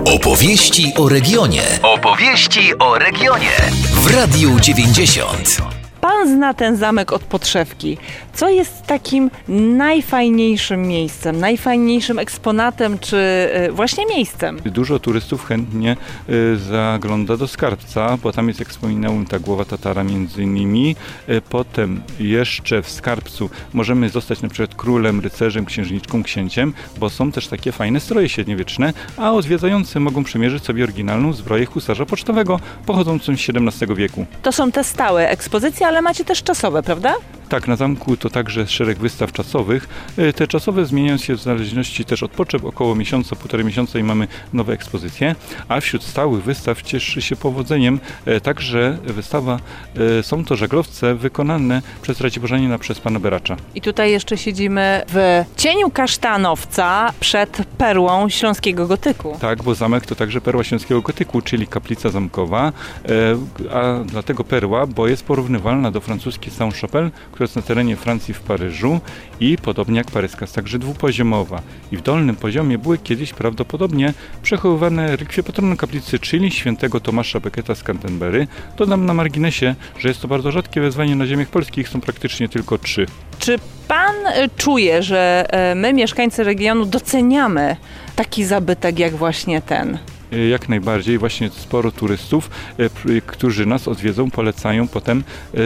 Opowieści o regionie. Opowieści o regionie. W Radiu 90. Pan zna ten zamek od podszewki. Co jest takim najfajniejszym miejscem, najfajniejszym eksponatem, czy właśnie miejscem? Dużo turystów chętnie zagląda do Skarbca, bo tam jest, jak wspominałem, ta głowa Tatara między innymi. Potem jeszcze w Skarbcu możemy zostać na przykład królem, rycerzem, księżniczką, księciem, bo są też takie fajne stroje średniowieczne, a odwiedzający mogą przymierzyć sobie oryginalną zbroję husarza pocztowego pochodzącą z XVII wieku. To są te stałe ekspozycje, ale macie też czasowe, prawda? Tak, na zamku to także szereg wystaw czasowych. Te czasowe zmieniają się w zależności też od potrzeb, około miesiąca, półtorej miesiąca i mamy nowe ekspozycje, a wśród stałych wystaw cieszy się powodzeniem także wystawa Są to żaglowce wykonane przez Raciborzanin przez pana Beracza. I tutaj jeszcze siedzimy w cieniu kasztanowca przed perłą śląskiego gotyku. Tak, bo zamek to także perła śląskiego gotyku, czyli kaplica zamkowa, a dlatego perła, bo jest porównywalna do francuskiej Saint-Chapelle, która jest na terenie Francji w Paryżu i podobnie jak paryska jest także dwupoziomowa. I w dolnym poziomie były kiedyś prawdopodobnie przechowywane relikwie patrona kaplicy, czyli świętego Tomasza Becketa z Canterbury. Dodam na marginesie, że jest to bardzo rzadkie wezwanie na ziemiach polskich, są praktycznie tylko 3. Czy pan czuje, że my, mieszkańcy regionu, doceniamy taki zabytek jak właśnie ten? Jak najbardziej, właśnie sporo turystów, którzy nas odwiedzą, polecają potem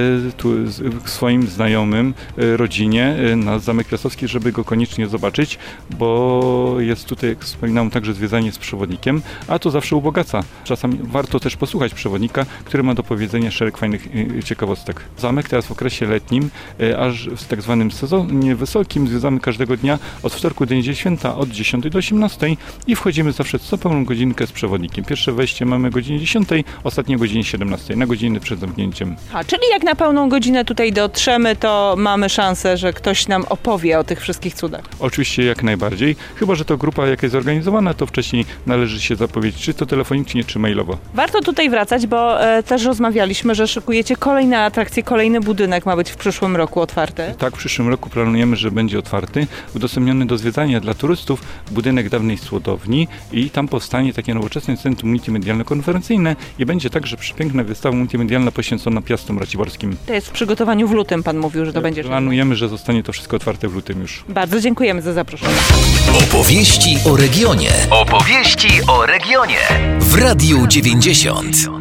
swoim znajomym, rodzinie na Zamek Krasowski, żeby go koniecznie zobaczyć, bo jest tutaj, jak wspominałem, także zwiedzanie z przewodnikiem, a to zawsze ubogaca. Czasami warto też posłuchać przewodnika, który ma do powiedzenia szereg fajnych ciekawostek. Zamek teraz w okresie letnim, aż w tak zwanym sezonie wysokim, zwiedzamy każdego dnia od wtorku do niedzieli święta od 10 do 18 i wchodzimy zawsze co pełną godzinkę z przewodnikiem. Pierwsze wejście mamy o godzinie 10, ostatnie o godzinie 17, na godzinę przed zamknięciem. Czyli jak na pełną godzinę tutaj dotrzemy, to mamy szansę, że ktoś nam opowie o tych wszystkich cudach. Oczywiście jak najbardziej, chyba że to grupa jaka jest zorganizowana, to wcześniej należy się zapowiedzieć, czy to telefonicznie, czy mailowo. Warto tutaj wracać, bo też rozmawialiśmy, że szykujecie kolejne atrakcje, kolejny budynek ma być w przyszłym roku otwarty. Tak, w przyszłym roku planujemy, że będzie otwarty, udostępniony do zwiedzania dla turystów budynek dawnej Słodowni i tam powstanie takie nowoczesne centrum multimedialno-konferencyjne i będzie także przepiękna wystawa multimedialna poświęcona Piastom Raciborskim. To jest w przygotowaniu w lutym, pan mówił, że to będzie. Planujemy, że zostanie to wszystko otwarte w lutym już. Bardzo dziękujemy za zaproszenie. Opowieści o regionie. Opowieści o regionie. W Radiu 90.